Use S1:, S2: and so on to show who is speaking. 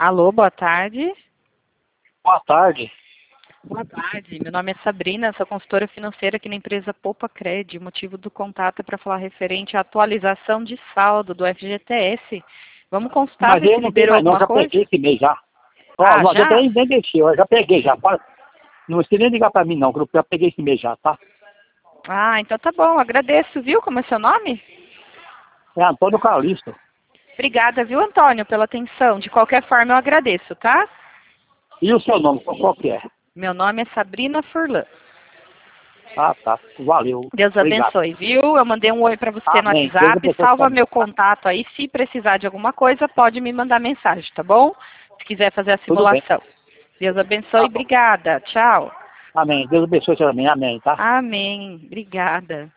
S1: Alô, boa tarde.
S2: Boa tarde.
S1: Boa tarde, meu nome é Sabrina, sou consultora financeira aqui na empresa Poupa Cred. O motivo do contato é para falar referente à atualização de saldo do FGTS. Vamos consultar,
S2: Mas
S1: ver se
S2: eu não tenho
S1: liberou
S2: mais não,
S1: alguma
S2: já
S1: coisa?
S2: peguei esse mês já. Ó,
S1: Ah,
S2: não adianta
S1: já?
S2: nem deixar, eu já peguei já. Não precisa nem ligar pra mim não, que eu já peguei esse mês já, tá?
S1: Ah, então tá bom, agradeço, viu? Como é seu nome?
S2: É Antônio Calixto.
S1: Obrigada, viu, Antônio, pela atenção. De qualquer forma, eu agradeço, tá?
S2: E o seu nome, qual que é?
S1: Meu nome é Sabrina Furlan.
S2: Ah, tá. Valeu.
S1: Deus
S2: Obrigado.
S1: abençoe, viu? Eu mandei um oi para você no
S2: Amém. Deus
S1: WhatsApp,
S2: abençoe
S1: salva
S2: também,
S1: meu
S2: tá?
S1: contato aí. Se precisar de alguma coisa, pode me mandar mensagem, tá bom? Se quiser fazer a
S2: Tudo bem.
S1: simulação. Deus abençoe,
S2: Tá bom.
S1: obrigada. Tchau.
S2: Amém. Deus abençoe também. Amém, tá?
S1: Amém. Obrigada.